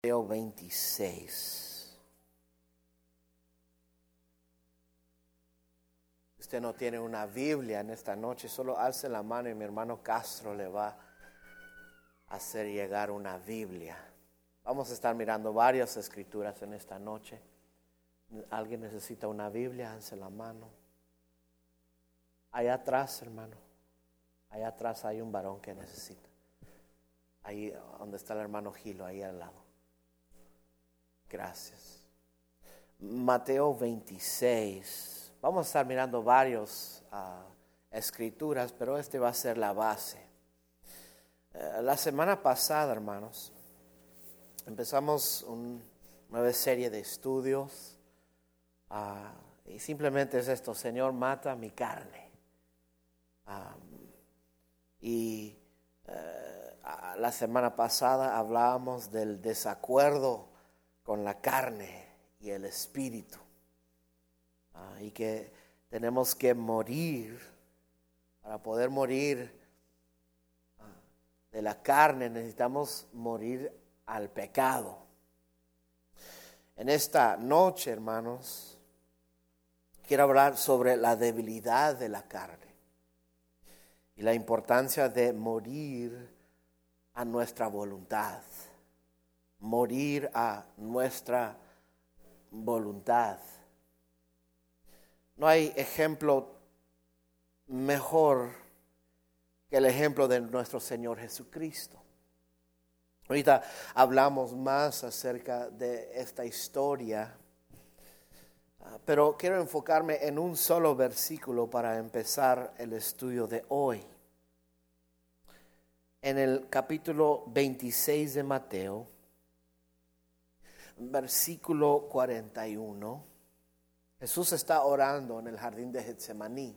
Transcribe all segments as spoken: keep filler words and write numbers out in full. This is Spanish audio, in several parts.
Mateo veintiséis. Si usted no tiene una Biblia en esta noche, solo alce la mano y mi hermano Castro le va a hacer llegar una Biblia. Vamos a estar mirando varias escrituras en esta noche. ¿Alguien necesita una Biblia? Alce la mano. Allá atrás, hermano. Allá atrás hay un varón que necesita. Ahí donde está el hermano Gilo, ahí al lado. Gracias. Mateo veintiséis. Vamos a estar mirando varios uh, escrituras, pero este va a ser la base. Uh, la semana pasada, hermanos, empezamos una nueva serie de estudios. Uh, y simplemente es esto: Señor, mata mi carne. Um, y uh, la semana pasada hablábamos del desacuerdo con la carne y el espíritu, uh, y que tenemos que morir. Para poder morir uh, de la carne necesitamos morir al pecado. En esta noche, hermanos, quiero hablar sobre la debilidad de la carne y la importancia de morir a nuestra voluntad. Morir a nuestra voluntad. No hay ejemplo mejor que el ejemplo de nuestro Señor Jesucristo. Ahorita hablamos más acerca de esta historia, pero quiero enfocarme en un solo versículo para empezar el estudio de hoy. En el capítulo veintiséis de Mateo, versículo cuarenta y uno, Jesús está orando en el jardín de Getsemaní.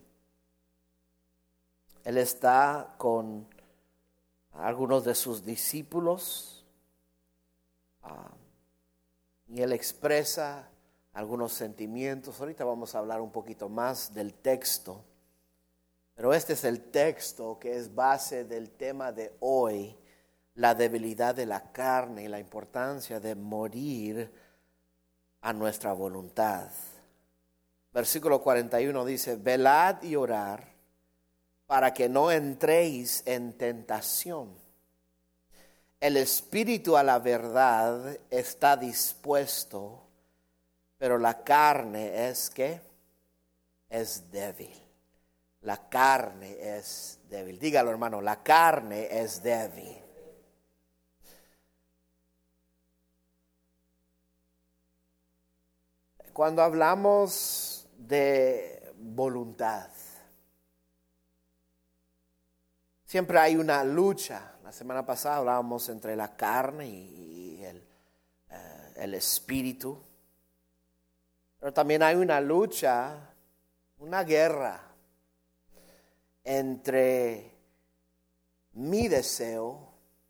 Él está con algunos de sus discípulos uh, y él expresa algunos sentimientos. Ahorita vamos a hablar un poquito más del texto, pero este es el texto que es base del tema de hoy: la debilidad de la carne y la importancia de morir a nuestra voluntad. Versículo cuarenta y uno dice: velad y orad para que no entréis en tentación. El espíritu a la verdad está dispuesto, pero la carne es ¿qué? Es débil. La carne es débil. Dígalo, hermano, la carne es débil. Cuando hablamos de voluntad, siempre hay una lucha. La semana pasada hablábamos entre la carne y el, uh, el espíritu. Pero también hay una lucha, una guerra entre mi deseo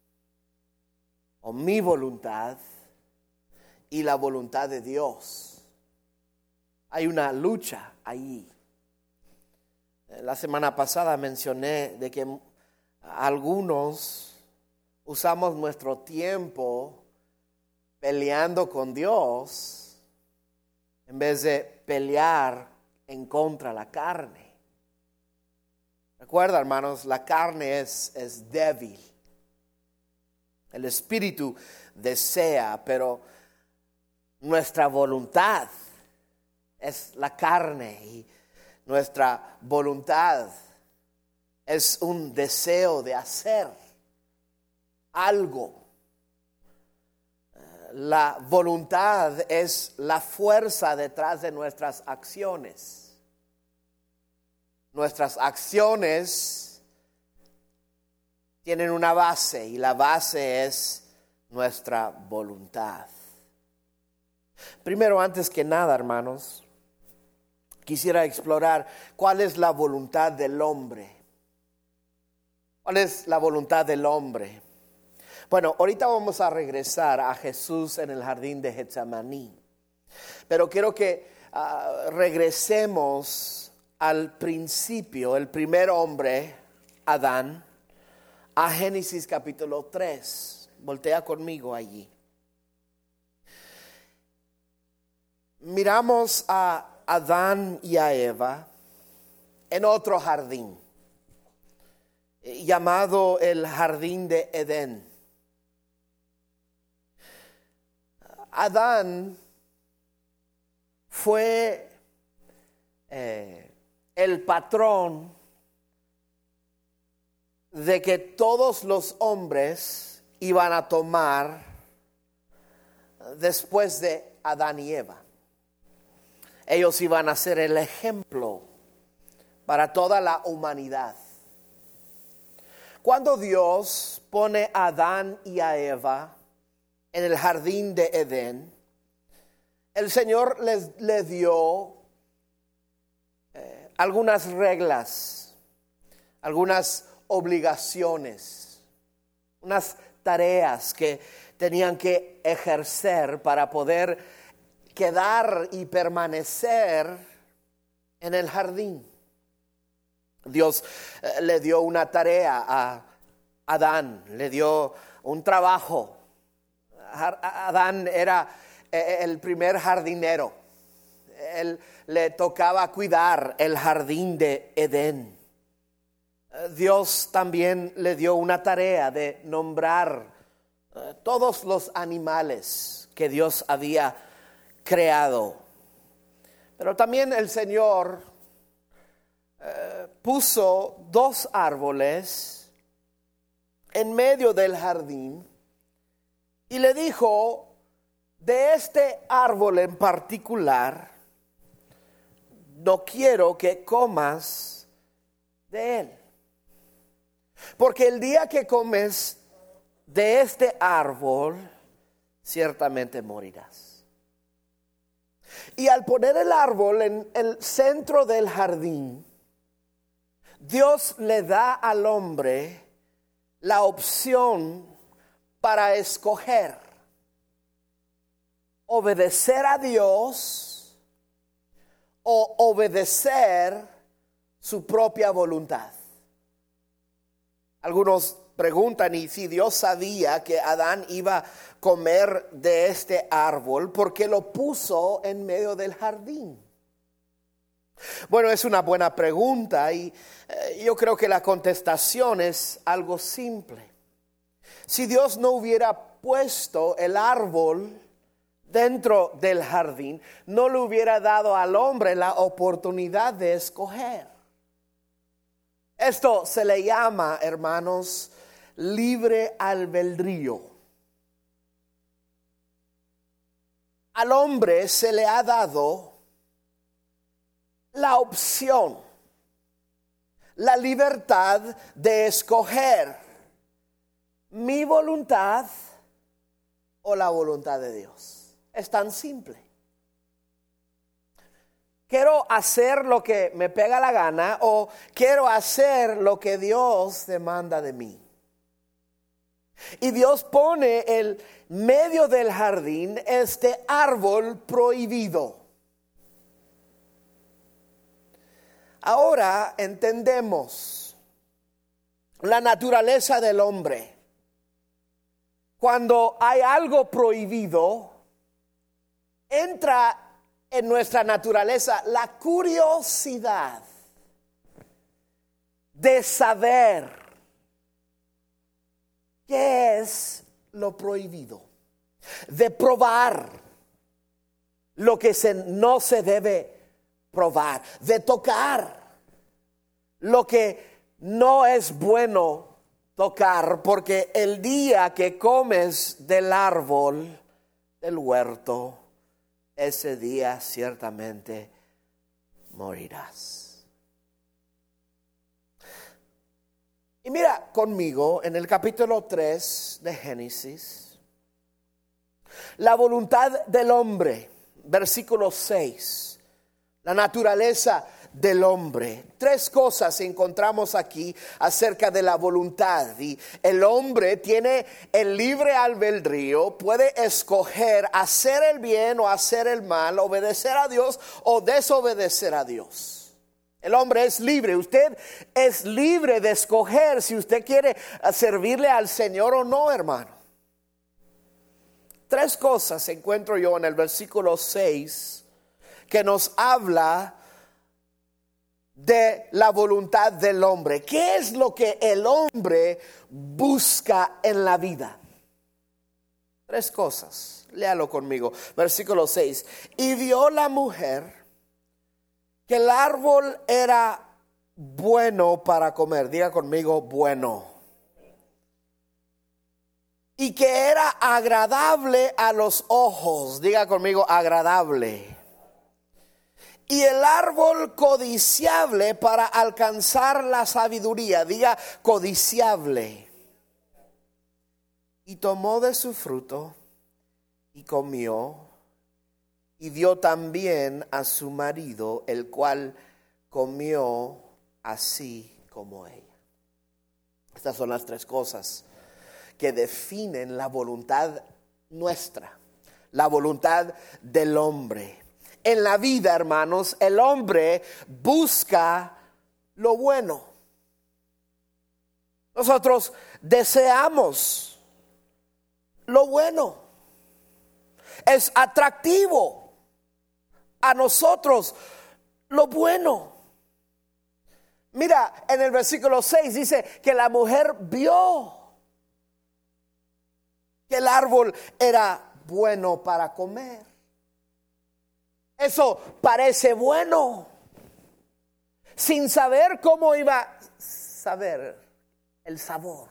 o mi voluntad y la voluntad de Dios. Hay una lucha ahí. La semana pasada mencioné de que algunos usamos nuestro tiempo peleando con Dios en vez de pelear en contra de la carne. Recuerda, hermanos, la carne es, es débil. El espíritu desea, pero nuestra voluntad es la carne, y nuestra voluntad es un deseo de hacer algo. La voluntad es la fuerza detrás de nuestras acciones. Nuestras acciones tienen una base, y la base es nuestra voluntad. Primero, antes que nada, hermanos, quisiera explorar cuál es la voluntad del hombre. ¿Cuál es la voluntad del hombre? Bueno, ahorita vamos a regresar a Jesús en el jardín de Getsemaní. Pero quiero que uh, regresemos al principio, el primer hombre, Adán, a Génesis capítulo tres. Voltea conmigo allí. miramos a Adán y a Eva en otro jardín, llamado el jardín de Edén. Adán fue eh, el patrón de que todos los hombres iban a tomar después de Adán y Eva. Ellos iban a ser el ejemplo para toda la humanidad. Cuando Dios pone a Adán y a Eva en el jardín de Edén, el Señor les, les dio eh, algunas reglas, algunas obligaciones, unas tareas que tenían que ejercer para poder quedar y permanecer en el jardín. Dios eh, le dio una tarea a Adán, le dio un trabajo. Adán era eh, el primer jardinero. Él le tocaba cuidar el jardín de Edén. Dios también le dio una tarea de nombrar eh, todos los animales que Dios había creado. Pero también el Señor eh, puso dos árboles en medio del jardín y le dijo: de este árbol en particular no quiero que comas de él, porque el día que comes de este árbol ciertamente morirás. Y al poner el árbol en el centro del jardín, Dios le da al hombre la opción para escoger obedecer a Dios o obedecer su propia voluntad. Algunos preguntan, ¿y si Dios sabía que Adán iba a comer de este árbol, por qué lo puso en medio del jardín? Bueno, es una buena pregunta y eh, yo creo que la contestación es algo simple. Si Dios no hubiera puesto el árbol dentro del jardín, no le hubiera dado al hombre la oportunidad de escoger. Esto se le llama, hermanos, libre albedrío. Al hombre se le ha dado la opción, la libertad de escoger mi voluntad o la voluntad de Dios. Es tan simple. Quiero hacer lo que me pega la gana o quiero hacer lo que Dios demanda de mí. Y Dios pone en medio del jardín este árbol prohibido. Ahora entendemos la naturaleza del hombre. Cuando hay algo prohibido, entra en nuestra naturaleza la curiosidad de saber qué es lo prohibido, de probar lo que se, no se debe probar, de tocar lo que no es bueno tocar, porque el día que comes del árbol del huerto, ese día ciertamente morirás. Y mira conmigo en el capítulo tres de Génesis, la voluntad del hombre, versículo seis, la naturaleza del hombre. Tres cosas encontramos aquí acerca de la voluntad. Y el hombre tiene el libre albedrío, puede escoger hacer el bien o hacer el mal, obedecer a Dios o desobedecer a Dios. El hombre es libre. Usted es libre de escoger si usted quiere servirle al Señor o no, hermano. Tres cosas encuentro yo en el versículo seis que nos habla de la voluntad del hombre. ¿Qué es lo que el hombre busca en la vida? Tres cosas. Léalo conmigo. Versículo seis. Y vio la mujer que el árbol era bueno para comer. Diga conmigo, bueno. Y que era agradable a los ojos. Diga conmigo, agradable. Y el árbol codiciable para alcanzar la sabiduría. Diga codiciable. Y tomó de su fruto y comió. Y dio también a su marido, el cual comió así como ella. Estas son las tres cosas que definen la voluntad nuestra, la voluntad del hombre. En la vida, hermanos, el hombre busca lo bueno. Nosotros deseamos lo bueno. Es atractivo a nosotros lo bueno. Mira, en el versículo seis dice que la mujer vio que el árbol era bueno para comer. Eso parece bueno, sin saber cómo iba a saber el sabor.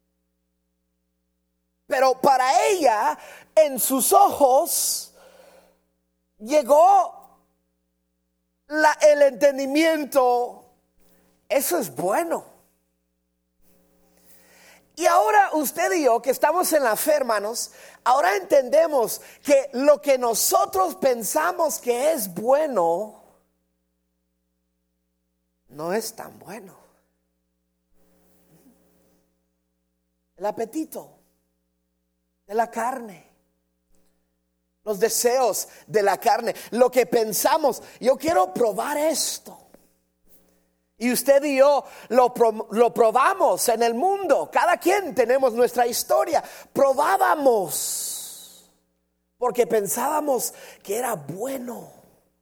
Pero para ella, en sus ojos, llegó la, el entendimiento, eso es bueno. Y ahora usted y yo que estamos en la fe, hermanos, ahora entendemos que lo que nosotros pensamos que es bueno, no es tan bueno. El apetito de la carne, los deseos de la carne, lo que pensamos, yo quiero probar esto. Y usted y yo lo, lo probamos en el mundo. Cada quien tenemos nuestra historia. Probábamos porque pensábamos que era bueno.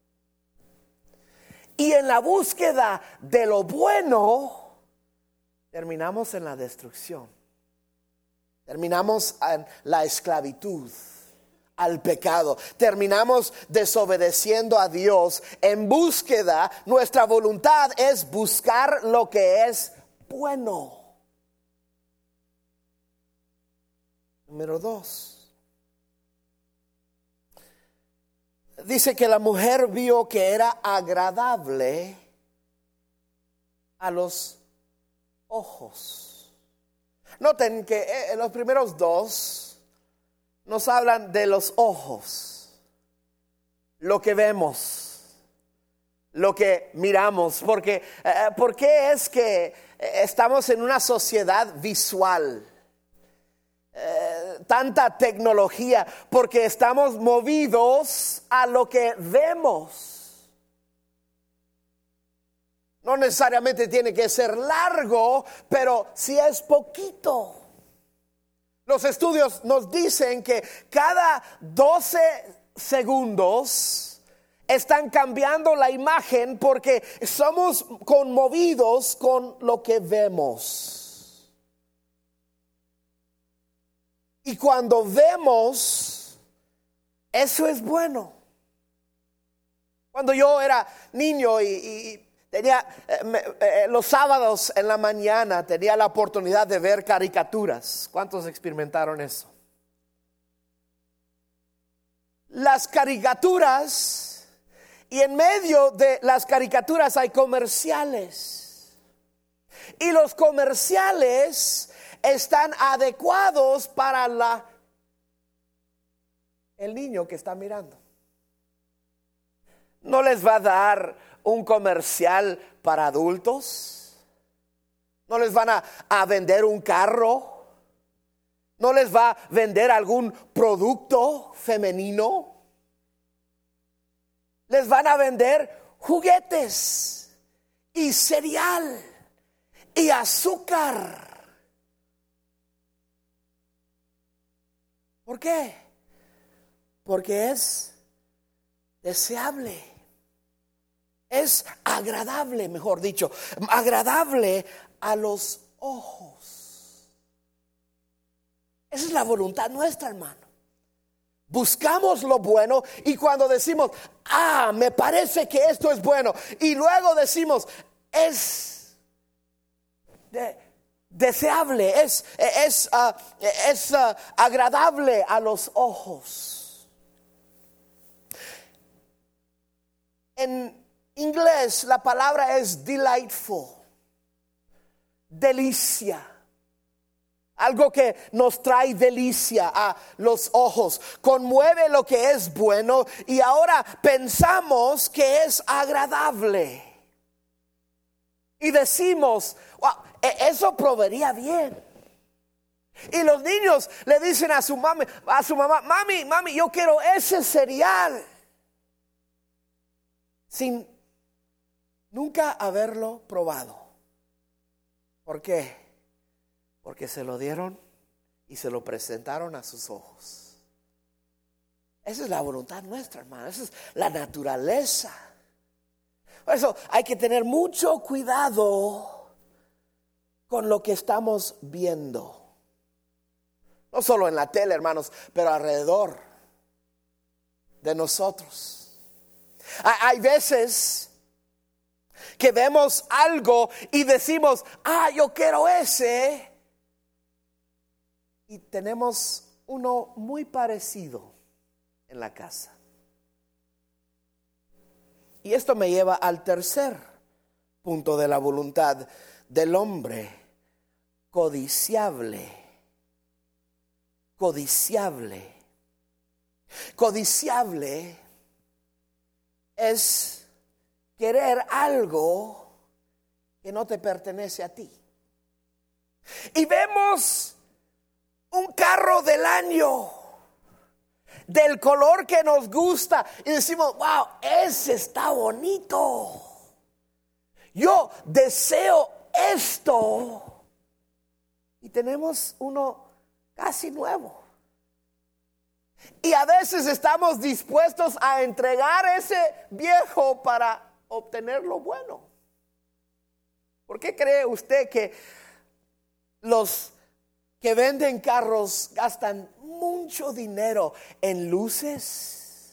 Y en la búsqueda de lo bueno, terminamos en la destrucción. Terminamos en la esclavitud, al pecado. Terminamos desobedeciendo a Dios en búsqueda. Nuestra voluntad es buscar lo que es bueno. Número dos. Dice que la mujer vio que era agradable a los ojos. Noten que en los primeros dos nos hablan de los ojos, lo que vemos, lo que miramos, porque eh, ¿por qué es que estamos en una sociedad visual? Eh, tanta tecnología, porque estamos movidos a lo que vemos. No necesariamente tiene que ser largo, pero si es poquito. Los estudios nos dicen que cada doce segundos están cambiando la imagen porque somos conmovidos con lo que vemos. Y cuando vemos, eso es bueno. Cuando yo era niño y, y tenía eh, me, eh, los sábados en la mañana tenía la oportunidad de ver caricaturas. ¿Cuántos experimentaron eso? Las caricaturas, y en medio de las caricaturas hay comerciales. Y los comerciales están adecuados para la el niño que está mirando. No les va a dar un comercial para adultos. No les van a, a vender un carro. No les va a vender algún producto femenino. Les van a vender juguetes y cereal y azúcar. ¿Por qué? Porque es deseable. es agradable, mejor dicho, agradable a los ojos. Esa es la voluntad nuestra, hermano. Buscamos lo bueno y cuando decimos, ah, me parece que esto es bueno, y luego decimos, es de, deseable, es, es, uh, es uh, agradable a los ojos. En inglés la palabra es delightful, delicia. Algo que nos trae delicia a los ojos, conmueve lo que es bueno y ahora pensamos que es agradable. Y decimos, wow, eso proveería bien. Y los niños le dicen a su mami, a su mamá, mami, mami, yo quiero ese cereal. Sin nunca haberlo probado. ¿Por qué? Porque se lo dieron y se lo presentaron a sus ojos. Esa es la voluntad nuestra, hermano. Esa es la naturaleza. Por eso hay que tener mucho cuidado con lo que estamos viendo. No solo en la tele, hermanos, pero alrededor de nosotros. Hay veces que vemos algo y decimos, ah, yo quiero ese. Y tenemos uno muy parecido en la casa. Y esto me lleva al tercer punto de la voluntad del hombre: codiciable. Codiciable. Codiciable es querer algo que no te pertenece a ti. Y vemos un carro del año, del color que nos gusta, y decimos, wow, ese está bonito. Yo deseo esto. Y tenemos uno casi nuevo. Y a veces estamos dispuestos a entregar ese viejo para obtener lo bueno. ¿Por qué cree usted que los que venden carros gastan mucho dinero en luces,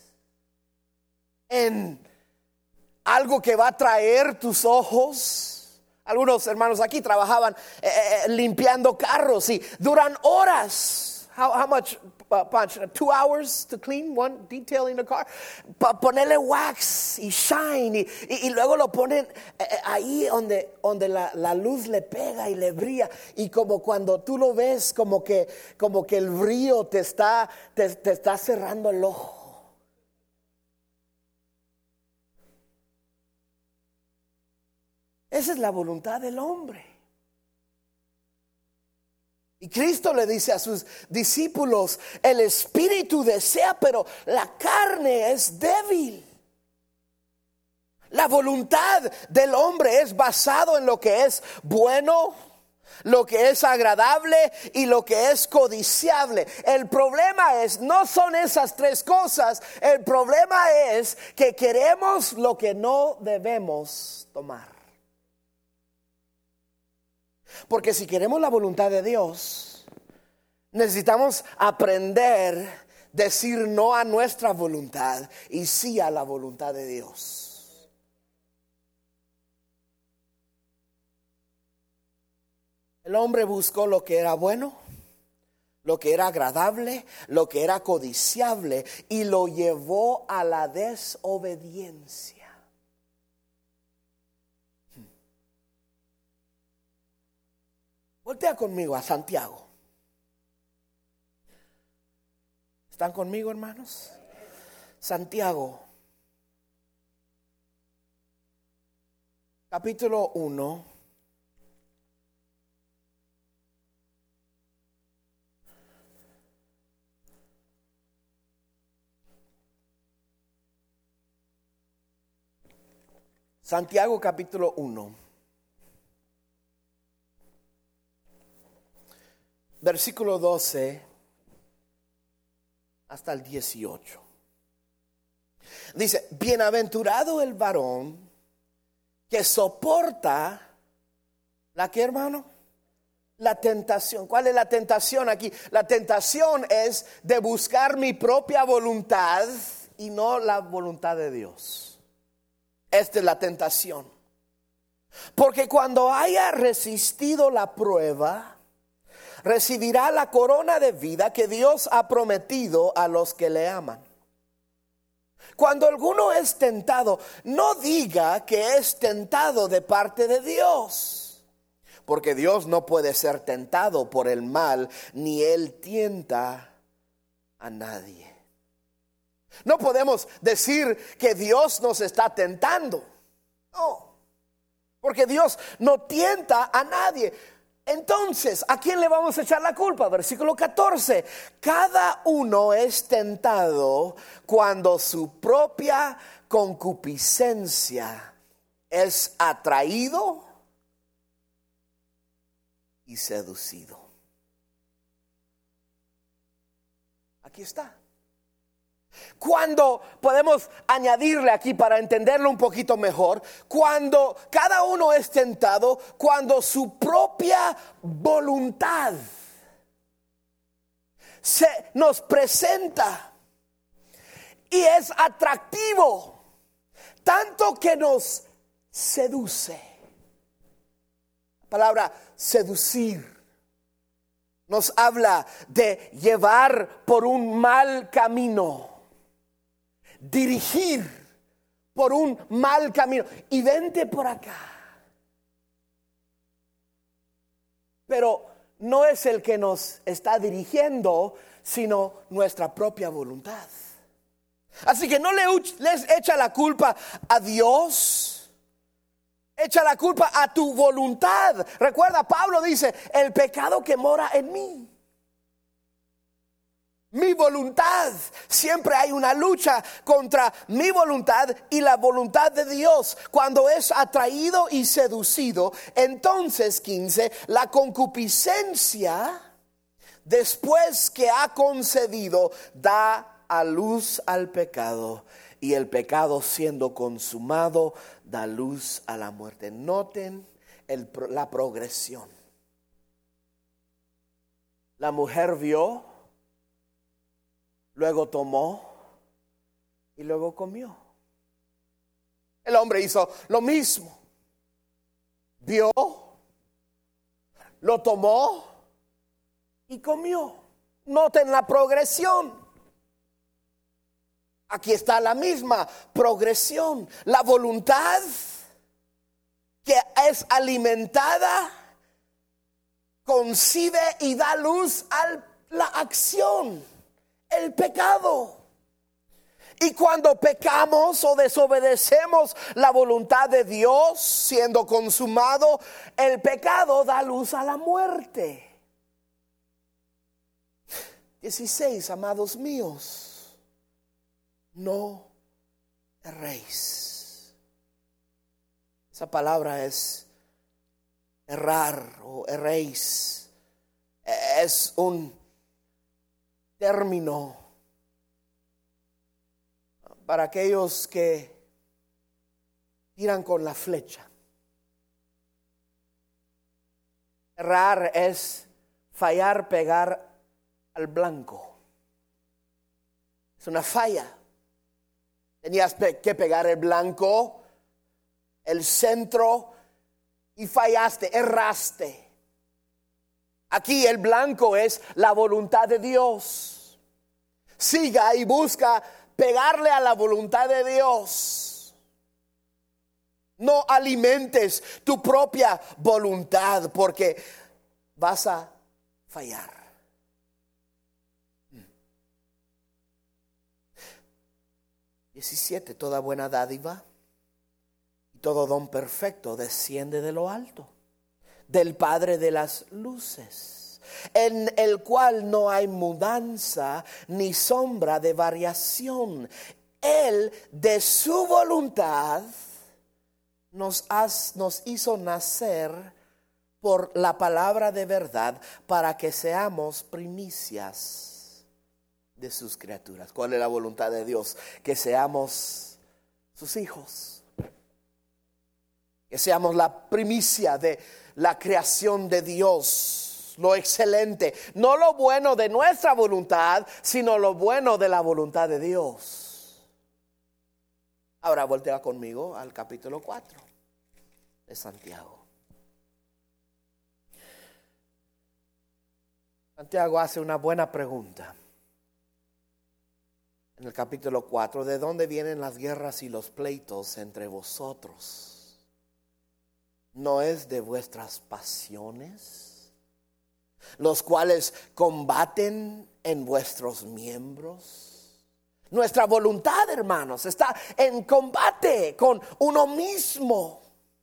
en algo que va a atraer tus ojos? Algunos hermanos aquí trabajaban eh, eh, limpiando carros y duran horas. How, how much, uh, Punch? Two hours to clean one detailing the car. Pa ponerle wax y shine y, y, y luego lo ponen eh, ahí donde, donde la, la luz le pega y le brilla. Y como cuando tú lo ves, como que, como que el brillo te está, te, te está cerrando el ojo. Esa es la voluntad del hombre. Y Cristo le dice a sus discípulos, el espíritu desea, pero la carne es débil. La voluntad del hombre es basado en lo que es bueno, lo que es agradable y lo que es codiciable. El problema es, no son esas tres cosas. El problema es que queremos lo que no debemos tomar. Porque si queremos la voluntad de Dios, necesitamos aprender a decir no a nuestra voluntad y sí a la voluntad de Dios. El hombre buscó lo que era bueno, lo que era agradable, lo que era codiciable y lo llevó a la desobediencia. Voltea conmigo a Santiago. ¿Están conmigo, hermanos? Santiago, capítulo uno. Santiago, capítulo uno. Versículo doce hasta el dieciocho. Dice, bienaventurado el varón que soporta la que, hermano, la tentación. ¿Cuál es la tentación aquí? La tentación es de buscar mi propia voluntad y no la voluntad de Dios. Esta es la tentación. Porque cuando haya resistido la prueba, recibirá la corona de vida que Dios ha prometido a los que le aman. Cuando alguno es tentado, no diga que es tentado de parte de Dios, porque Dios no puede ser tentado por el mal, ni Él tienta a nadie. No podemos decir que Dios nos está tentando. No, porque Dios no tienta a nadie. Entonces, ¿a quién le vamos a echar la culpa? Versículo catorce. Cada uno es tentado cuando su propia concupiscencia es atraído y seducido. Aquí está. Cuando podemos añadirle aquí para entenderlo un poquito mejor, cuando cada uno es tentado, cuando su propia voluntad se nos presenta y es atractivo, tanto que nos seduce. La palabra seducir nos habla de llevar por un mal camino, dirigir por un mal camino. Y vente por acá. Pero no es el que nos está dirigiendo, sino nuestra propia voluntad. Así que no le, les echa la culpa a Dios, echa la culpa a tu voluntad. Recuerda, Pablo dice, el pecado que mora en mí. Mi voluntad, siempre hay una lucha contra mi voluntad y la voluntad de Dios. Cuando es atraído y seducido, entonces, quince, la concupiscencia, después que ha concebido, da a luz al pecado. Y el pecado, siendo consumado, da luz a la muerte. Noten el, la progresión. La mujer vio, luego tomó y luego comió. El hombre hizo lo mismo. Vio, lo tomó y comió. Noten la progresión. Aquí está la misma progresión. La voluntad que es alimentada concibe y da luz a la acción, el pecado. Y cuando pecamos o desobedecemos la voluntad de Dios, siendo consumado, el pecado da luz a la muerte. dieciséis, amados míos. No erréis. Esa palabra es errar o erréis. Es un término para aquellos que tiran con la flecha. Errar es fallar, pegar al blanco. Es una falla. Tenías que pegar el blanco, el centro, y fallaste, erraste. Aquí el blanco es la voluntad de Dios. Siga y busca pegarle a la voluntad de Dios. No alimentes tu propia voluntad, porque vas a fallar. diecisiete, toda buena dádiva y todo don perfecto desciende de lo alto, del Padre de las luces, en el cual no hay mudanza ni sombra de variación. Él de su voluntad nos, has, nos hizo nacer por la palabra de verdad, para que seamos primicias de sus criaturas. ¿Cuál es la voluntad de Dios? Que seamos sus hijos. Que seamos la primicia de la creación de Dios, lo excelente, no lo bueno de nuestra voluntad, sino lo bueno de la voluntad de Dios. Ahora voltea conmigo al capítulo cuatro de Santiago. Santiago hace una buena pregunta. En el capítulo cuatro, ¿de dónde vienen las guerras y los pleitos entre vosotros? ¿No es de vuestras pasiones, los cuales combaten en vuestros miembros? Nuestra voluntad, hermanos, está en combate con uno mismo.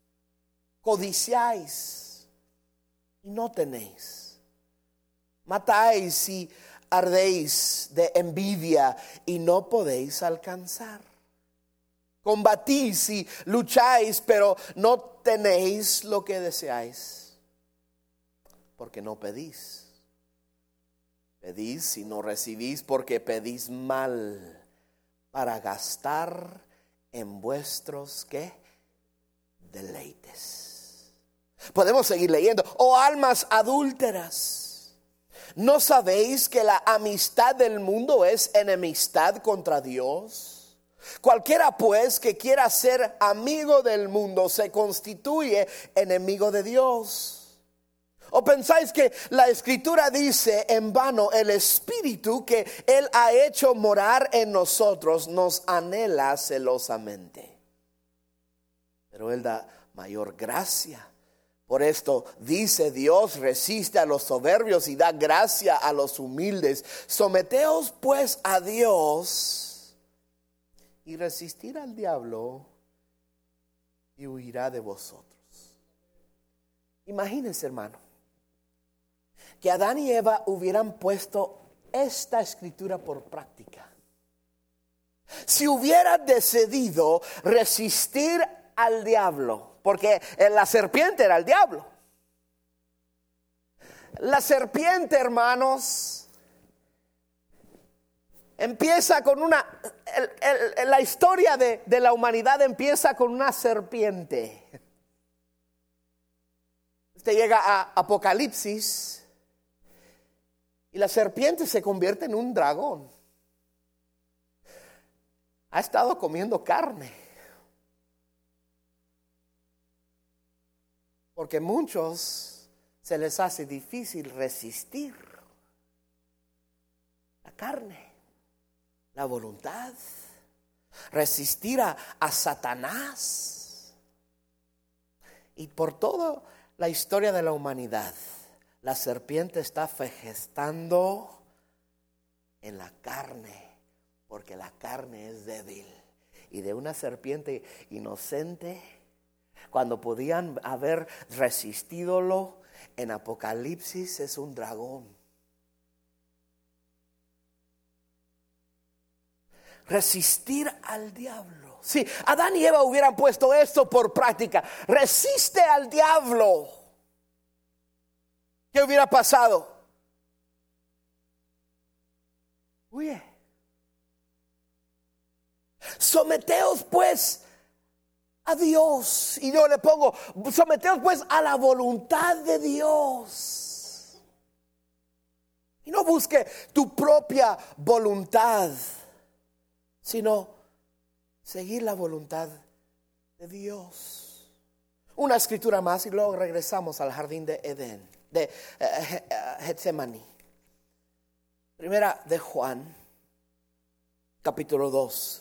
Codiciáis y no tenéis. Matáis y ardéis de envidia y no podéis alcanzar. Combatís y lucháis, pero no tenéis lo que deseáis, porque no pedís. Pedís y no recibís, porque pedís mal, para gastar en vuestros, ¿qué? Deleites. Podemos seguir leyendo. Oh almas adúlteras, ¿no sabéis que la amistad del mundo es enemistad contra Dios? Cualquiera pues que quiera ser amigo del mundo se constituye enemigo de Dios. ¿O pensáis que la Escritura dice en vano, el Espíritu que Él ha hecho morar en nosotros nos anhela celosamente? Pero Él da mayor gracia. Por esto dice Dios, resiste a los soberbios y da gracia a los humildes. Someteos pues a Dios y resistir al diablo y huirá de vosotros. Imagínense, hermano, que Adán y Eva hubieran puesto esta escritura por práctica. Si hubieran decidido resistir al diablo, porque la serpiente era el diablo. La serpiente, hermanos, empieza con una, el, el, la historia de, de la humanidad empieza con una serpiente. Usted llega a Apocalipsis y la serpiente se convierte en un dragón. Ha estado comiendo carne. Porque muchos se les hace difícil resistir la carne. La voluntad, resistir a, a Satanás. Y por toda la historia de la humanidad, la serpiente está gestando en la carne, porque la carne es débil. Y de una serpiente inocente, cuando podían haber resistidolo, en Apocalipsis es un dragón. Resistir al diablo. Si Adán y Eva hubieran puesto esto por práctica, resiste al diablo, ¿qué hubiera pasado? Huye. Someteos pues a Dios. Y yo le pongo, someteos pues a la voluntad de Dios. Y no busque tu propia voluntad, sino seguir la voluntad de Dios. Una escritura más y luego regresamos al jardín de Edén, de eh, Getsemaní. Primera de Juan, capítulo dos.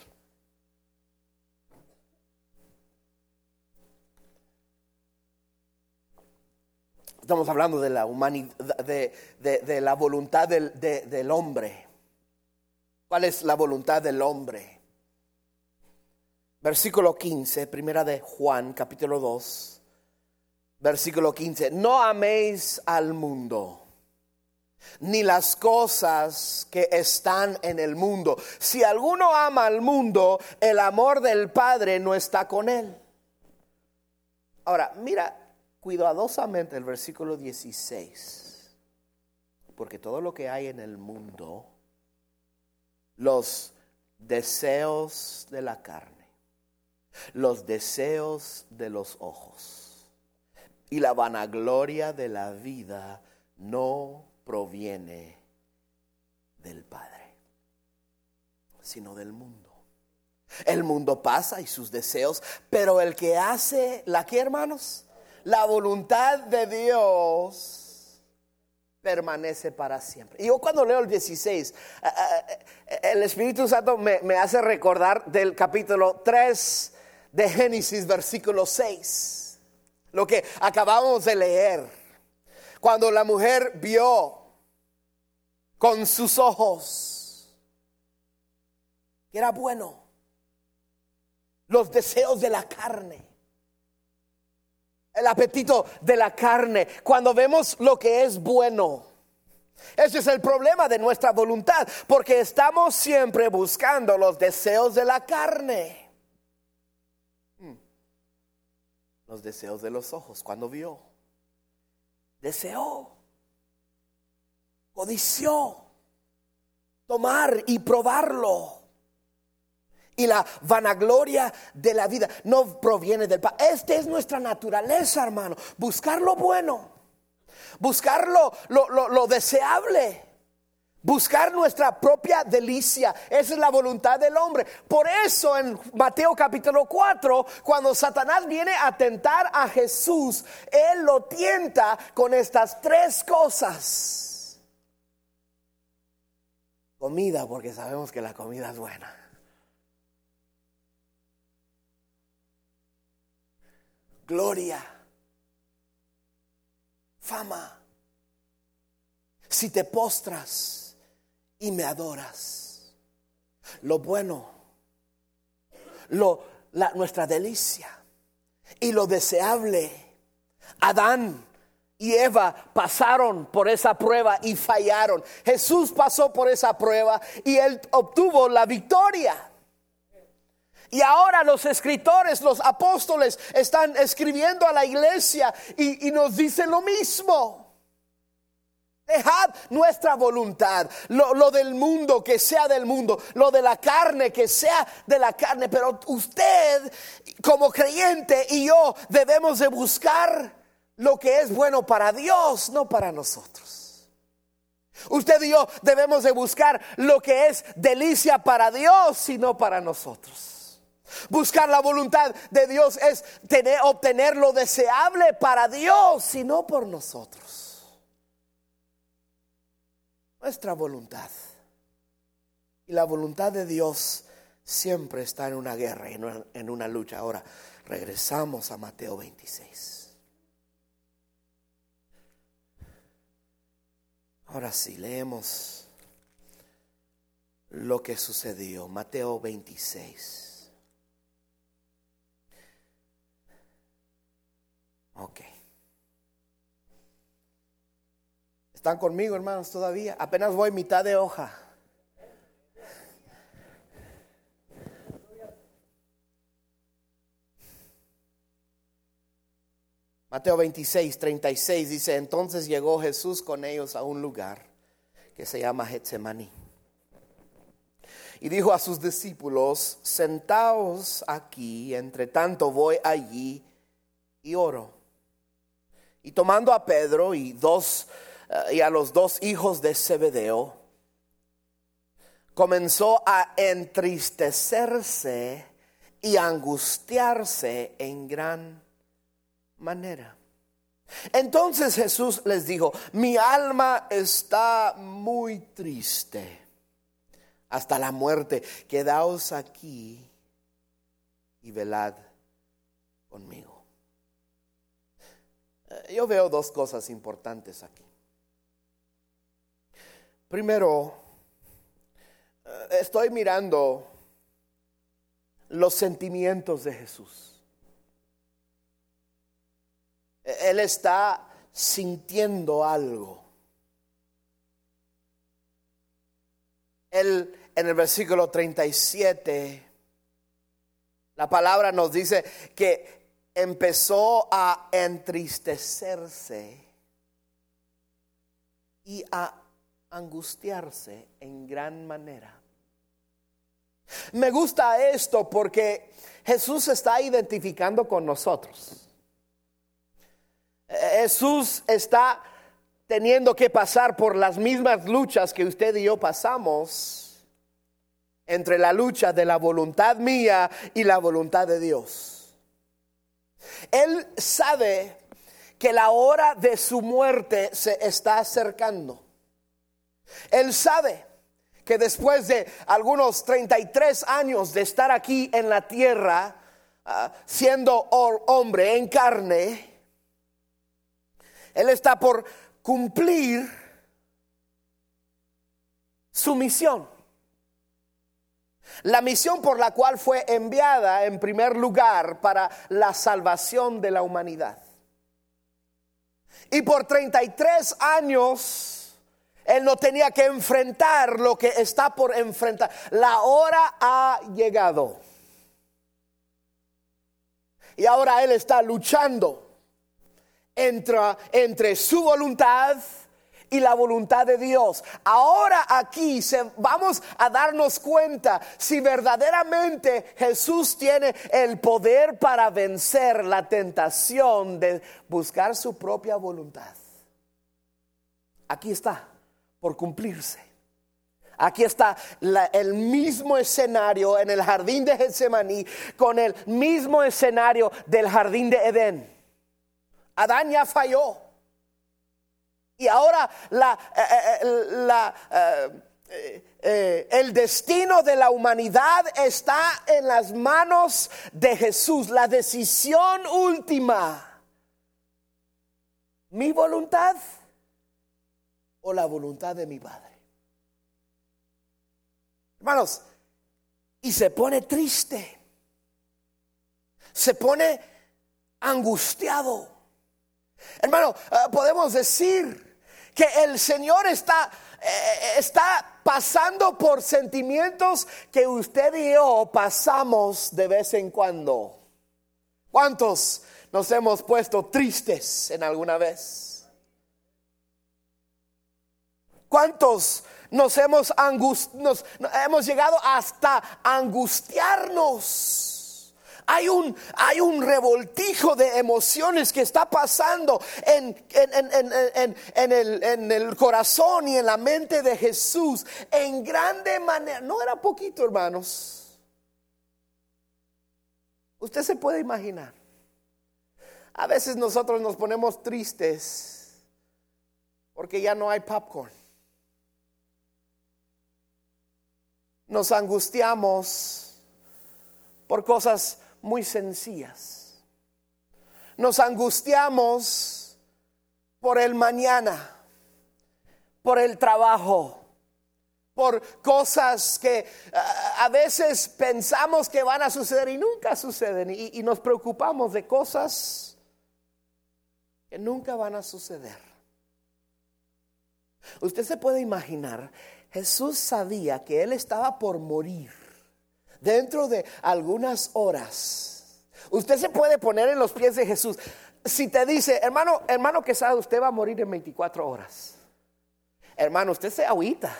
Estamos hablando de la humanidad, de, de, de la voluntad del, de, del hombre. ¿Cuál es la voluntad del hombre? Versículo quince, primera de Juan, capítulo dos, versículo quince. No améis al mundo, ni las cosas que están en el mundo. Si alguno ama al mundo, el amor del Padre no está con él. Ahora, mira cuidadosamente el versículo dieciséis. Porque todo lo que hay en el mundo, los deseos de la carne, los deseos de los ojos y la vanagloria de la vida no proviene del Padre, sino del mundo. El mundo pasa y sus deseos, pero el que hace la que, hermanos, la voluntad de Dios permanece para siempre. Y yo cuando leo el dieciséis, el Espíritu Santo me, me hace recordar del capítulo tres de Génesis, versículo seis, lo que acabamos de leer, cuando la mujer vio con sus ojos que era bueno, los deseos de la carne, el apetito de la carne. Cuando vemos lo que es bueno, ese es el problema de nuestra voluntad, porque estamos siempre buscando los deseos de la carne. Hmm. Los deseos de los ojos. Cuando vio, deseó, codició tomar y probarlo. Y la vanagloria de la vida no proviene del Padre. Esta es nuestra naturaleza, hermano. Buscar lo bueno, buscar lo, lo, lo, lo deseable, buscar nuestra propia delicia. Esa es la voluntad del hombre. Por eso en Mateo capítulo cuatro, cuando Satanás viene a tentar a Jesús, él lo tienta con estas tres cosas. Comida, porque sabemos que la comida es buena. Gloria, fama, si te postras y me adoras. Lo bueno, lo, la, nuestra delicia y lo deseable. Adán y Eva pasaron por esa prueba y fallaron. Jesús pasó por esa prueba y él obtuvo la victoria. Y ahora los escritores, los apóstoles están escribiendo a la iglesia y, y nos dicen lo mismo. Dejad nuestra voluntad, lo, lo del mundo que sea del mundo, lo de la carne que sea de la carne. Pero usted como creyente y yo debemos de buscar lo que es bueno para Dios, no para nosotros. Usted y yo debemos de buscar lo que es delicia para Dios y no para nosotros. Buscar la voluntad de Dios es tener, obtener lo deseable para Dios y no por nosotros. Nuestra voluntad y la voluntad de Dios siempre está en una guerra, en una, en una lucha. Ahora regresamos a Mateo veintiséis. Ahora sí, leemos lo que sucedió. Mateo veintiséis. Ok. ¿Están conmigo, hermanos, todavía? Apenas voy mitad de hoja. Mateo veintiséis, treinta y seis dice: entonces llegó Jesús con ellos a un lugar que se llama Getsemaní. Y dijo a sus discípulos: sentaos aquí, entre tanto voy allí y oro. Y tomando a Pedro y dos uh, y a los dos hijos de Zebedeo, comenzó a entristecerse y angustiarse en gran manera. Entonces Jesús les dijo: mi alma está muy triste hasta la muerte. Quedaos aquí y velad conmigo. Yo veo dos cosas importantes aquí. Primero, estoy mirando los sentimientos de Jesús. Él está sintiendo algo. Él, en el versículo treinta y siete, la palabra nos dice que empezó a entristecerse y a angustiarse en gran manera. Me gusta esto porque Jesús se está identificando con nosotros. Jesús está teniendo que pasar por las mismas luchas que usted y yo pasamos, entre la lucha de la voluntad mía y la voluntad de Dios. Él sabe que la hora de su muerte se está acercando. Él sabe que después de algunos treinta y tres años de estar aquí en la tierra, uh, siendo hombre en carne, Él está por cumplir su misión. La misión por la cual fue enviada en primer lugar para la salvación de la humanidad. Y por treinta y tres años Él no tenía que enfrentar lo que está por enfrentar. La hora ha llegado. Y ahora Él está luchando entre, entre su voluntad y la voluntad de Dios. Ahora aquí se, vamos a darnos cuenta si verdaderamente Jesús tiene el poder para vencer la tentación de buscar su propia voluntad. Aquí está, por cumplirse. Aquí está la, el mismo escenario en el jardín de Getsemaní con el mismo escenario del jardín de Edén. Adán ya falló. Y ahora la, eh, la, eh, eh, el destino de la humanidad está en las manos de Jesús. La decisión última. ¿Mi voluntad o la voluntad de mi Padre? Hermanos, y se pone triste. Se pone angustiado. Hermano, podemos decir que el Señor está, eh, está pasando por sentimientos que usted y yo pasamos de vez en cuando. ¿Cuántos nos hemos puesto tristes en alguna vez? ¿Cuántos nos hemos, angust- nos, hemos llegado hasta angustiarnos? Hay un, hay un revoltijo de emociones que está pasando en, en, en, en, en, en, el, en el corazón y en la mente de Jesús en grande manera. No era poquito, hermanos. Usted se puede imaginar. A veces nosotros nos ponemos tristes porque ya no hay popcorn. Nos angustiamos por cosas muy sencillas. Nos angustiamos por el mañana, por el trabajo, por cosas que uh, a veces pensamos que van a suceder y nunca suceden, y, y nos preocupamos de cosas que nunca van a suceder. Usted se puede imaginar, Jesús sabía que Él estaba por morir dentro de algunas horas. Usted se puede poner en los pies de Jesús. Si te dice, hermano, hermano Quesada, usted va a morir en veinticuatro horas. Hermano, usted se agüita.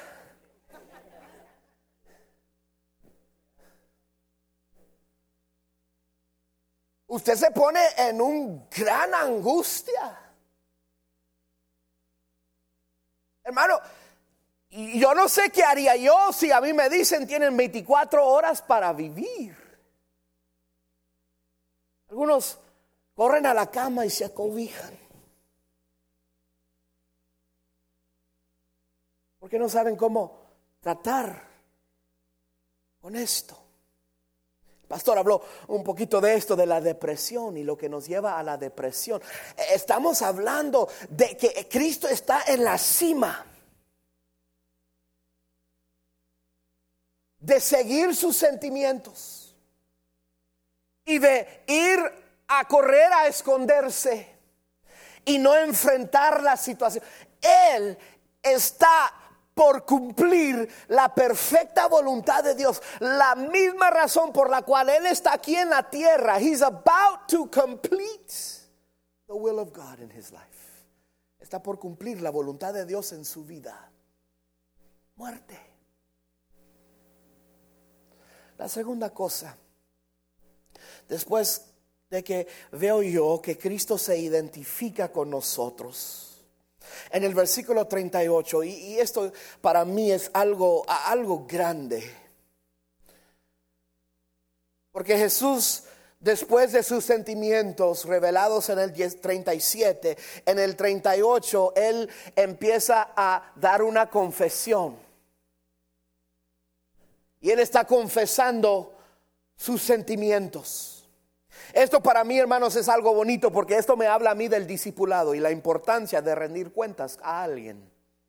Usted se pone en un gran angustia. Hermano, yo no sé qué haría yo si a mí me dicen tienen veinticuatro horas para vivir. Algunos corren a la cama y se acobijan porque no saben cómo tratar con esto. El pastor habló un poquito de esto, de la depresión y lo que nos lleva a la depresión. Estamos hablando de que Cristo está en la cima, de seguir sus sentimientos y de ir a correr a esconderse y no enfrentar la situación. Él está por cumplir la perfecta voluntad de Dios, la misma razón por la cual Él está aquí en la tierra. He's about to complete the will of God in his life. Está por cumplir la voluntad de Dios en su vida. Muerte. La segunda cosa, después de que veo yo que Cristo se identifica con nosotros, en el versículo treinta y ocho, y, y esto para mí es algo, algo grande, porque Jesús, después de sus sentimientos revelados en el treinta y siete, en el treinta y ocho, Él empieza a dar una confesión. Y Él está confesando sus sentimientos. Esto para mí, hermanos, es algo bonito, porque esto me habla a mí del discipulado y la importancia de rendir cuentas a alguien.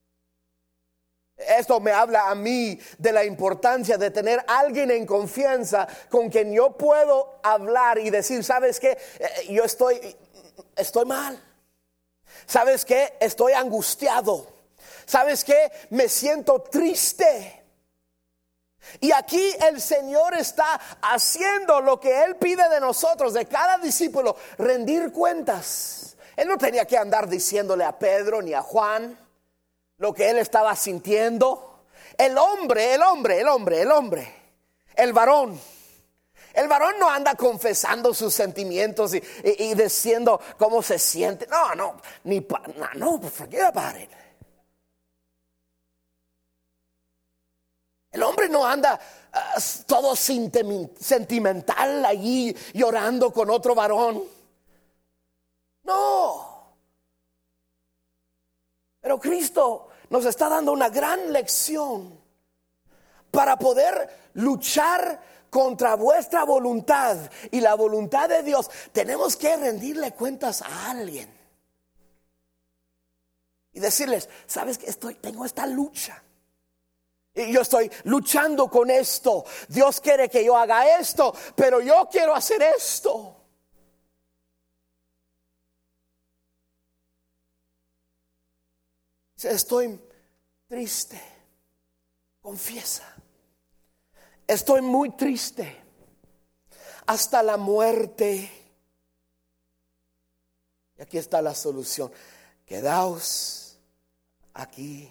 Esto me habla a mí de la importancia de tener a alguien en confianza con quien yo puedo hablar y decir, ¿sabes qué? Yo estoy, estoy mal. ¿Sabes qué? Estoy angustiado. ¿Sabes qué? Me siento triste. Y aquí el Señor está haciendo lo que Él pide de nosotros, de cada discípulo, rendir cuentas. Él no tenía que andar diciéndole a Pedro ni a Juan lo que él estaba sintiendo. El hombre, el hombre, el hombre, el hombre, el varón. El varón no anda confesando sus sentimientos y, y, y diciendo cómo se siente. No, no, ni pa, no, no, forget about it. El hombre no anda uh, todo sentimental allí llorando con otro varón. No. Pero Cristo nos está dando una gran lección para poder luchar contra vuestra voluntad y la voluntad de Dios. Tenemos que rendirle cuentas a alguien y decirles, ¿sabes qué? Estoy, tengo esta lucha. Y yo estoy luchando con esto. Dios quiere que yo haga esto, pero yo quiero hacer esto. Estoy triste. Confiesa. Estoy muy triste. Hasta la muerte. Y aquí está la solución. Quedaos aquí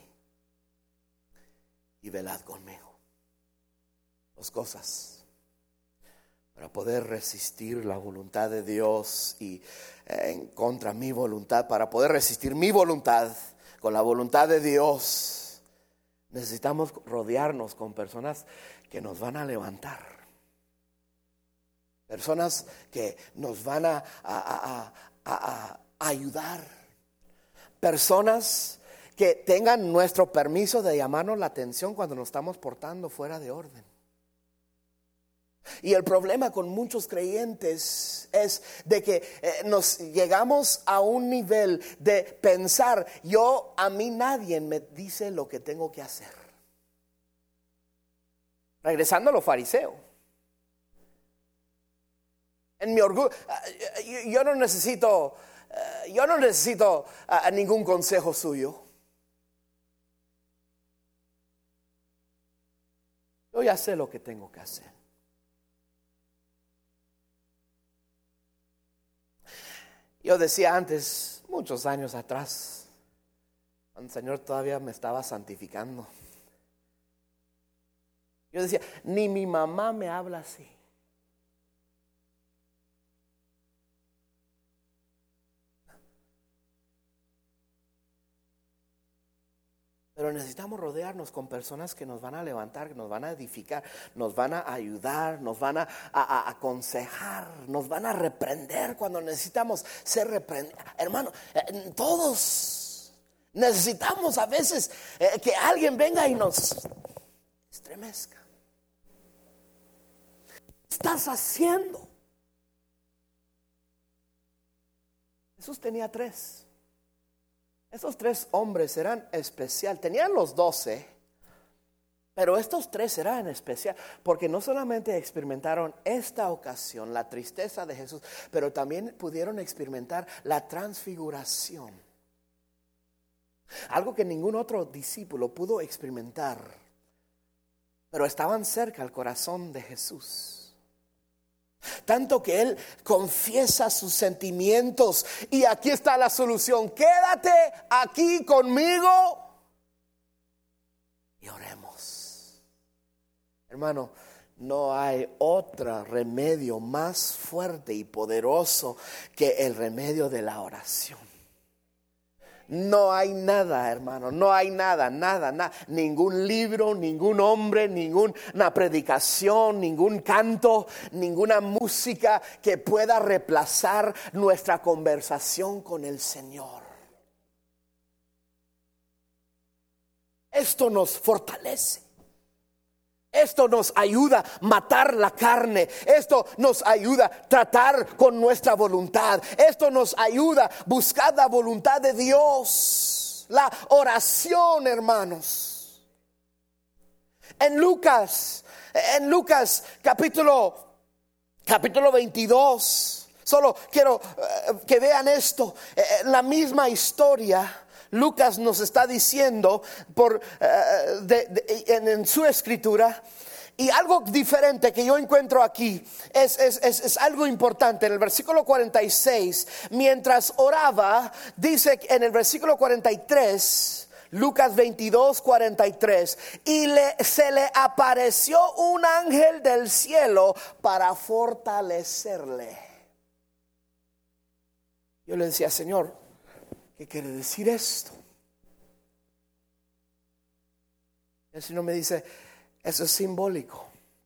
y velad conmigo. Dos cosas para poder resistir la voluntad de Dios y eh, en contra mi voluntad, para poder resistir mi voluntad con la voluntad de Dios, necesitamos rodearnos con personas que nos van a levantar, personas que nos van a, a, a, a, a ayudar, personas que tengan nuestro permiso de llamarnos la atención cuando nos estamos portando fuera de orden. Y el problema con muchos creyentes es de que eh, nos llegamos a un nivel de pensar, yo, a mí nadie me dice lo que tengo que hacer. Regresando a lo fariseo. En mi orgullo, yo, yo no necesito, yo no necesito uh, ningún consejo suyo. Yo ya sé lo que tengo que hacer. Yo decía antes, muchos años atrás, cuando el Señor todavía me estaba santificando, yo decía, ni mi mamá me habla así. Pero necesitamos rodearnos con personas que nos van a levantar, que nos van a edificar, nos van a ayudar, nos van a, a, a aconsejar, nos van a reprender cuando necesitamos ser reprendidos. Hermano, eh, todos necesitamos a veces eh, que alguien venga y nos estremezca. ¿Qué estás haciendo? Jesús tenía tres. Estos tres hombres eran especial. Tenían los doce, pero estos tres eran especial porque no solamente experimentaron esta ocasión, la tristeza de Jesús, pero también pudieron experimentar la transfiguración. Algo que ningún otro discípulo pudo experimentar, pero estaban cerca al corazón de Jesús. Tanto que Él confiesa sus sentimientos. Y aquí está la solución. Quédate aquí conmigo y oremos. Hermano, no hay otro remedio más fuerte y poderoso que el remedio de la oración. No hay nada, hermano, no hay nada, nada, nada, ningún libro, ningún hombre, ninguna predicación, ningún canto, ninguna música que pueda reemplazar nuestra conversación con el Señor. Esto nos fortalece. Esto nos ayuda a matar la carne. Esto nos ayuda a tratar con nuestra voluntad. Esto nos ayuda a buscar la voluntad de Dios. La oración, hermanos. En Lucas, en Lucas capítulo, capítulo veintidós, solo quiero uh, que vean esto. Eh, la misma historia. Lucas nos está diciendo por, uh, de, de, en, en su escritura, y algo diferente que yo encuentro aquí es, es, es, es algo importante. En el versículo cuarenta y seis, mientras oraba, dice en el versículo cuarenta y tres, Lucas veintidós, cuarenta y tres, y le, se le apareció un ángel del cielo para fortalecerle. Yo le decía, Señor, ¿qué quiere decir esto? El Señor me dice, eso es simbólico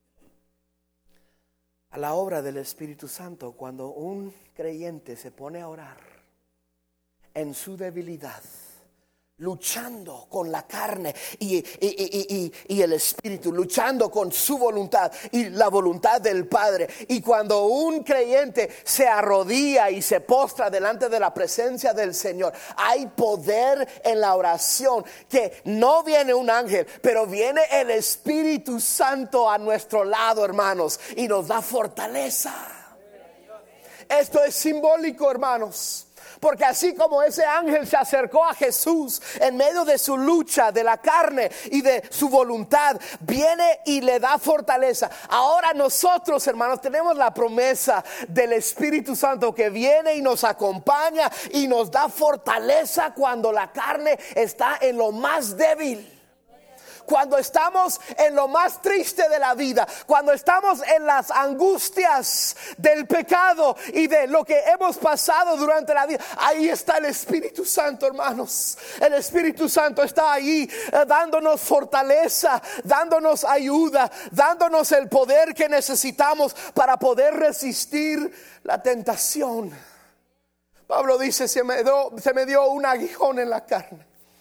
a la obra del Espíritu Santo. Cuando un creyente se pone a orar en su debilidad, luchando con la carne y, y, y, y, y el espíritu, luchando con su voluntad y la voluntad del Padre. Y cuando un creyente se arrodilla y se postra delante de la presencia del Señor, hay poder en la oración, que no viene un ángel, pero viene el Espíritu Santo a nuestro lado, hermanos, y nos da fortaleza. Esto es simbólico, hermanos. Porque así como ese ángel se acercó a Jesús en medio de su lucha de la carne y de su voluntad, viene y le da fortaleza. Ahora nosotros, hermanos, tenemos la promesa del Espíritu Santo que viene y nos acompaña y nos da fortaleza cuando la carne está en lo más débil. Cuando estamos en lo más triste de la vida, cuando estamos en las angustias del pecado y de lo que hemos pasado durante la vida, ahí está el Espíritu Santo, hermanos. El Espíritu Santo está ahí eh, dándonos fortaleza, dándonos ayuda, dándonos el poder que necesitamos para poder resistir la tentación. Pablo dice, se me dio, se me dio un aguijón en la carne,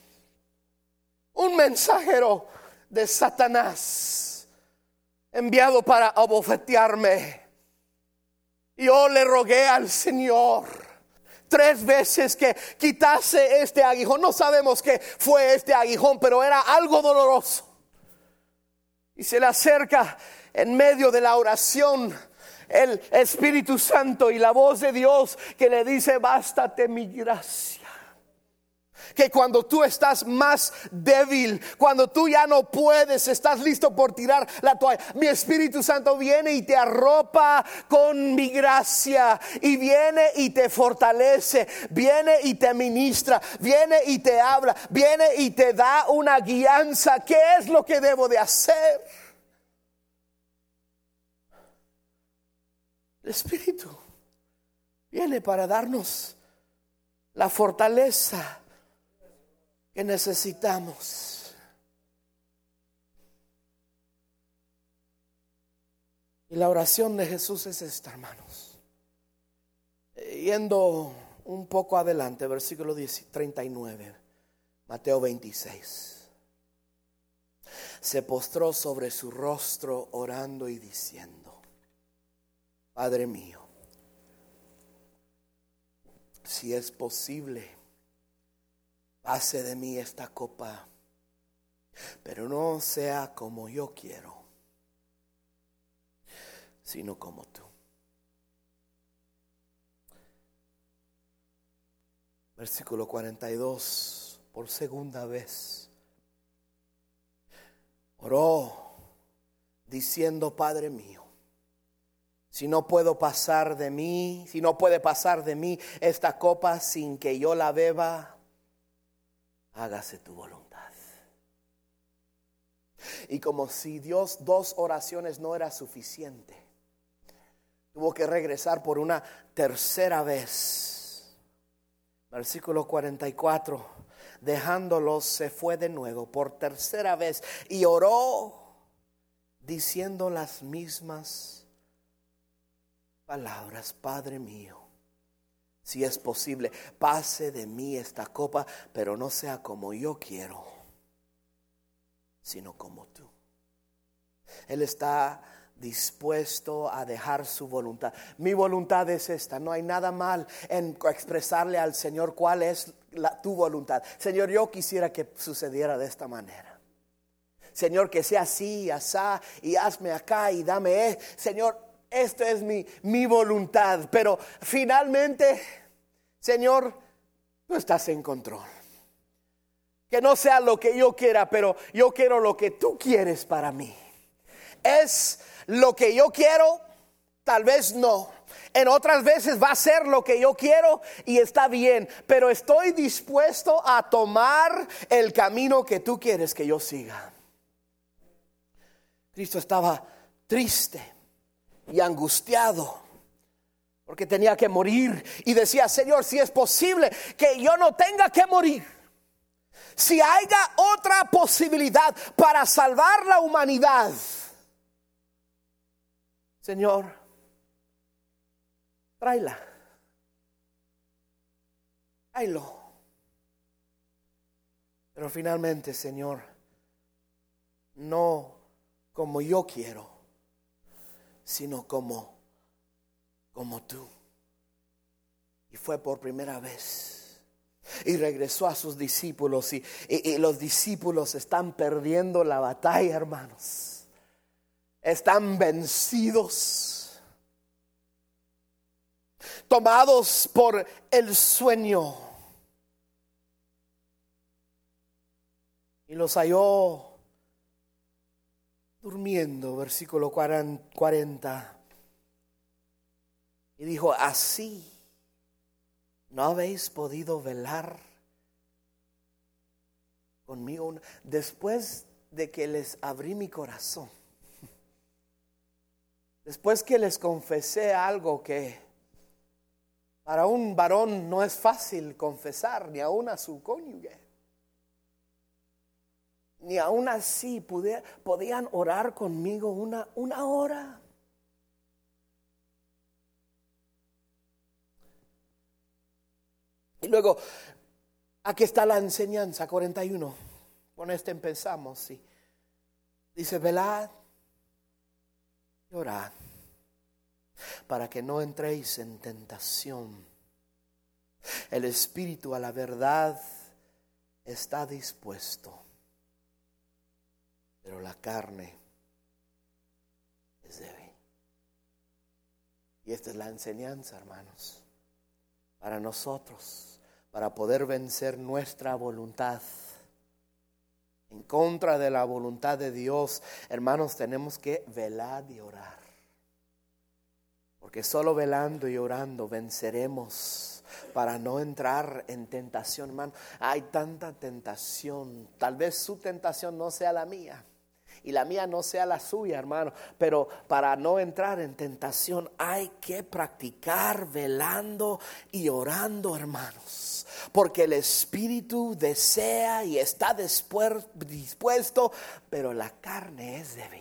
un mensajero de Satanás enviado para abofetearme. Yo le rogué al Señor tres veces que quitase este aguijón. No sabemos qué fue este aguijón, pero era algo doloroso. Y se le acerca en medio de la oración el Espíritu Santo y la voz de Dios que le dice, bástate mi gracia. Que cuando tú estás más débil, cuando tú ya no puedes, estás listo por tirar la toalla, mi Espíritu Santo viene y te arropa con mi gracia, y viene y te fortalece, viene y te ministra, viene y te habla, viene y te da una guianza. ¿Qué es lo que debo de hacer? El Espíritu viene para darnos la fortaleza que necesitamos. Y la oración de Jesús es esta, hermanos. Yendo un poco adelante, versículo treinta y nueve, Mateo veintiséis. Se postró sobre su rostro orando y diciendo, Padre mío, si es posible, pase de mí esta copa, pero no sea como yo quiero, sino como tú. Versículo cuarenta y dos, por segunda vez, oró diciendo, Padre mío, si no puedo pasar de mí, si no puede pasar de mí esta copa sin que yo la beba, hágase tu voluntad. Y como si Dios dos oraciones no era suficiente, tuvo que regresar por una tercera vez. Versículo cuarenta y cuatro. Dejándolos se fue de nuevo por tercera vez y oró diciendo las mismas palabras: Padre mío, si es posible, pase de mí esta copa, pero no sea como yo quiero, sino como tú. Él está dispuesto a dejar su voluntad. Mi voluntad es esta. No hay nada mal en expresarle al Señor cuál es la, tu voluntad. Señor, yo quisiera que sucediera de esta manera. Señor, que sea así, asá, y hazme acá y dame. Eh. Señor, esto es mi, mi voluntad. Pero finalmente, Señor, tú estás en control. Que no sea lo que yo quiera, pero yo quiero lo que tú quieres para mí. ¿Es lo que yo quiero? Tal vez no. En otras veces va a ser lo que yo quiero y está bien, pero estoy dispuesto a tomar el camino que tú quieres que yo siga. Cristo estaba triste y angustiado porque tenía que morir y decía: Señor, si es posible que yo no tenga que morir, si haya otra posibilidad para salvar la humanidad, Señor, tráela. Tráelo. Pero finalmente, Señor, no como yo quiero, sino como, como tú. Y fue por primera vez. Y regresó a sus discípulos. Y, y, y los discípulos están perdiendo la batalla, hermanos. Están vencidos, tomados por el sueño. Y los halló durmiendo, versículo cuarenta. Y dijo: así no habéis podido velar conmigo después de que les abrí mi corazón. Después que les confesé algo que para un varón no es fácil confesar, ni aún a su cónyuge. Ni aún así pude, podían orar conmigo una, una hora. Y luego, aquí está la enseñanza, cuarenta y uno. Con este empezamos, sí. Dice: velad y orad, para que no entréis en tentación. El espíritu a la verdad está dispuesto, pero la carne es débil. Y esta es la enseñanza, hermanos, para nosotros, para poder vencer nuestra voluntad en contra de la voluntad de Dios. Hermanos, tenemos que velar y orar, porque solo velando y orando venceremos para no entrar en tentación, hermano. Hay tanta tentación. Tal vez su tentación no sea la mía y la mía no sea la suya, hermano, pero para no entrar en tentación hay que practicar velando y orando, hermanos, porque el espíritu desea y está dispuesto, pero la carne es débil.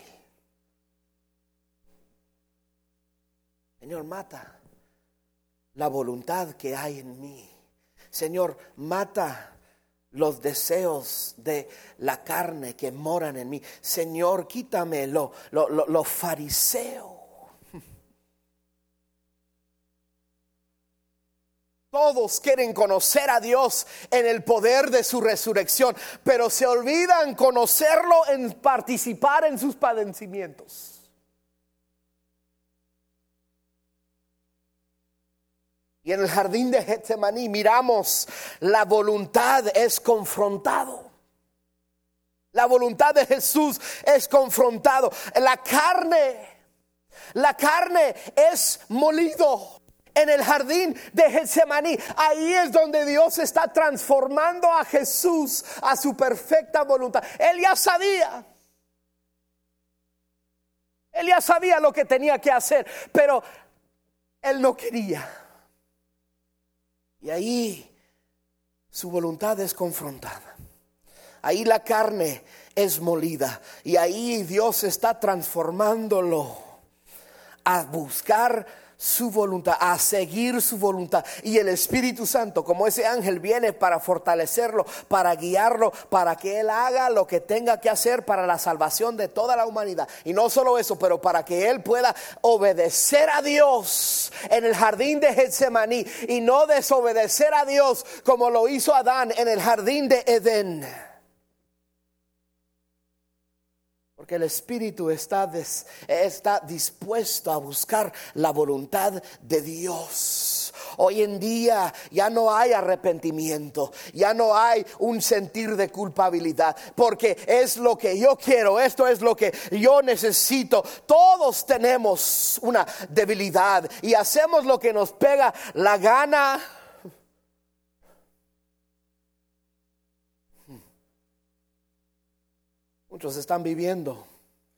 Señor, mata la voluntad que hay en mí. Señor, mata los deseos de la carne que moran en mí. Señor, quítame lo, lo, lo, lo fariseo. Todos quieren conocer a Dios en el poder de su resurrección, pero se olvidan conocerlo en participar en sus padecimientos. Y en el jardín de Getsemaní miramos, la voluntad es confrontado. La voluntad de Jesús es confrontado. La carne, la carne es molido. En el jardín de Getsemaní, ahí es donde Dios está transformando a Jesús a su perfecta voluntad. Él ya sabía Él ya sabía lo que tenía que hacer, pero él no quería. Y ahí su voluntad es confrontada. Ahí la carne es molida. Y ahí Dios está transformándolo a buscar su voluntad, a seguir su voluntad. Y el Espíritu Santo, como ese ángel, viene para fortalecerlo, para guiarlo, para que él haga lo que tenga que hacer para la salvación de toda la humanidad. Y no solo eso, pero para que él pueda obedecer a Dios en el jardín de Getsemaní y no desobedecer a Dios como lo hizo Adán en el jardín de Edén. Porque el Espíritu está, des, está dispuesto a buscar la voluntad de Dios. Hoy en día ya no hay arrepentimiento, ya no hay un sentir de culpabilidad, porque es lo que yo quiero, esto es lo que yo necesito. Todos tenemos una debilidad y hacemos lo que nos pega la gana. Muchos están viviendo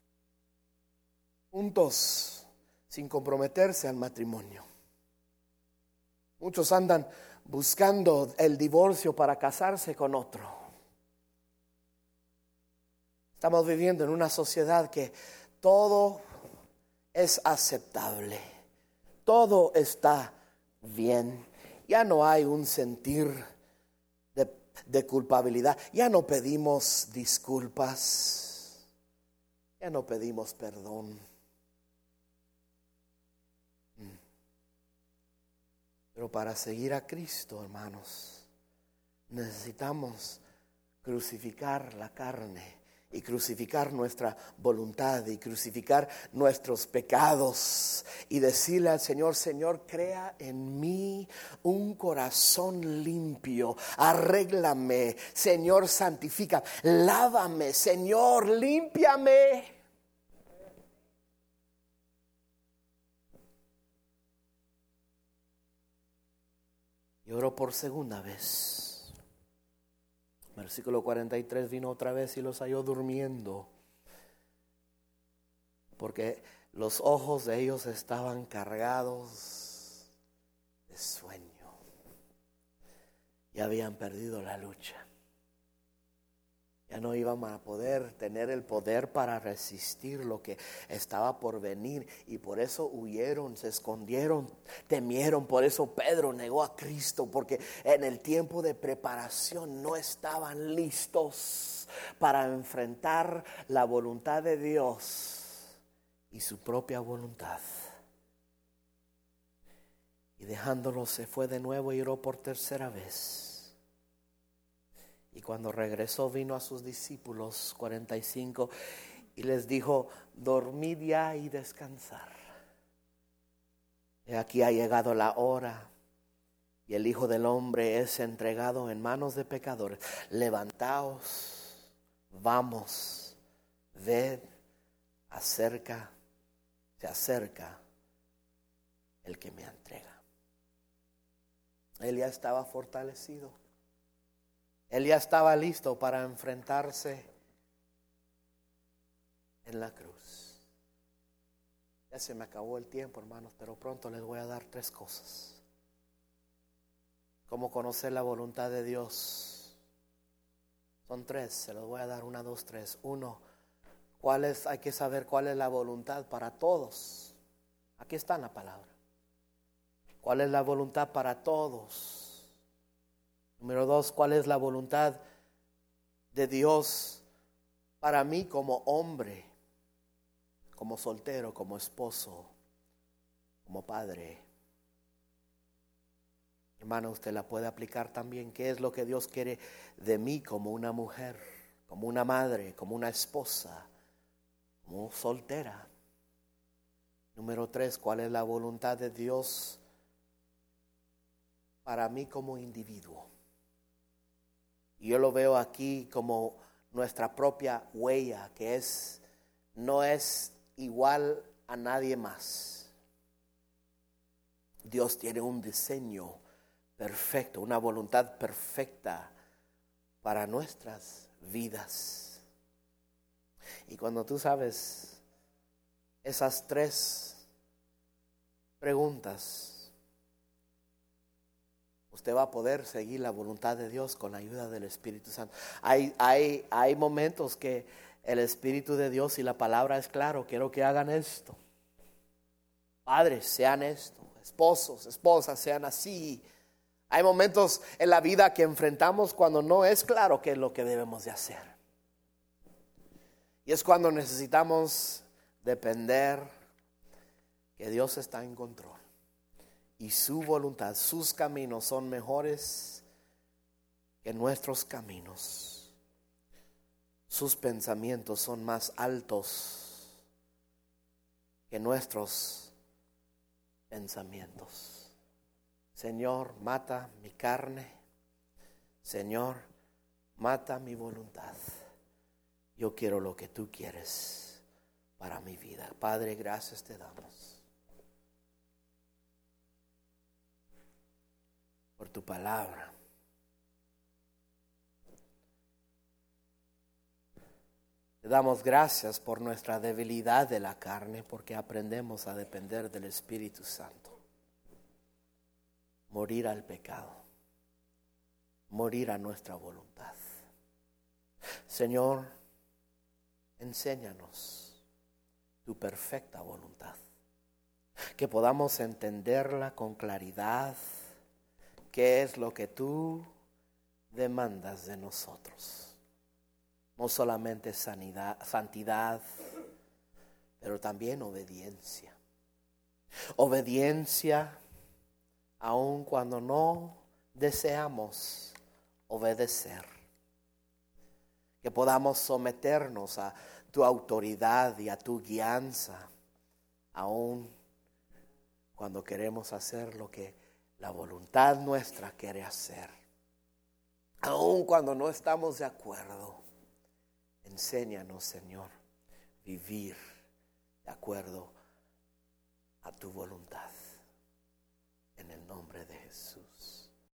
juntos sin comprometerse al matrimonio. Muchos andan buscando el divorcio para casarse con otro. Estamos viviendo en una sociedad que todo es aceptable, todo está bien. Ya no hay un sentir de culpabilidad. Ya no pedimos disculpas, ya no pedimos perdón. Pero para seguir a Cristo, hermanos, necesitamos crucificar la carne y crucificar nuestra voluntad y crucificar nuestros pecados y decirle al Señor: Señor, crea en mí un corazón limpio, arréglame, Señor, santifica, lávame, Señor, límpiame. Y oro por segunda vez. Versículo cuarenta y tres, vino otra vez y los halló durmiendo, porque los ojos de ellos estaban cargados de sueño y habían perdido la lucha. Ya no iban a poder tener el poder para resistir lo que estaba por venir, y por eso huyeron, se escondieron, temieron. Por eso Pedro negó a Cristo, porque en el tiempo de preparación no estaban listos para enfrentar la voluntad de Dios y su propia voluntad. Y dejándolo se fue de nuevo y oró por tercera vez. Y cuando regresó vino a sus discípulos, cuarenta y cinco, y les dijo: dormid ya y descansar. He aquí ha llegado la hora y el Hijo del Hombre es entregado en manos de pecadores. Levantaos, vamos, ved, acerca, se acerca el que me entrega. Él ya estaba fortalecido. Él ya estaba listo para enfrentarse en la cruz. Ya se me acabó el tiempo, hermanos, pero pronto les voy a dar tres cosas. Cómo conocer la voluntad de Dios. Son tres, se los voy a dar, una, dos, tres. Uno, ¿cuál es? Hay que saber cuál es la voluntad para todos. Aquí está en la palabra. ¿Cuál es la voluntad para todos? Número dos, ¿cuál es la voluntad de Dios para mí como hombre, como soltero, como esposo, como padre? Hermano, usted la puede aplicar también. ¿Qué es lo que Dios quiere de mí como una mujer, como una madre, como una esposa, como soltera? Número tres, ¿cuál es la voluntad de Dios para mí como individuo? Y yo lo veo aquí como nuestra propia huella, que es, no es igual a nadie más. Dios tiene un diseño perfecto, una voluntad perfecta para nuestras vidas. Y cuando tú sabes esas tres preguntas, usted va a poder seguir la voluntad de Dios con la ayuda del Espíritu Santo. Hay, hay, hay momentos que el Espíritu de Dios y la palabra es claro, quiero que hagan esto. Padres, sean esto. Esposos, esposas, sean así. Hay momentos en la vida que enfrentamos cuando no es claro qué es lo que debemos de hacer. Y es cuando necesitamos depender que Dios está en control. Y su voluntad, sus caminos son mejores que nuestros caminos. Sus pensamientos son más altos que nuestros pensamientos. Señor, mata mi carne. Señor, mata mi voluntad. Yo quiero lo que tú quieres para mi vida. Padre, gracias te damos por tu palabra. Te damos gracias por nuestra debilidad de la carne, porque aprendemos a depender del Espíritu Santo. Morir al pecado, morir a nuestra voluntad. Señor, enséñanos tu perfecta voluntad, que podamos entenderla con claridad, qué es lo que tú demandas de nosotros. No solamente sanidad, santidad, pero también obediencia. Obediencia aun cuando no deseamos obedecer. Que podamos someternos a tu autoridad y a tu guianza, aun cuando queremos hacer lo que la voluntad nuestra quiere hacer. Aun cuando no estamos de acuerdo. Enséñanos, Señor, vivir de acuerdo a tu voluntad. En el nombre de Jesús.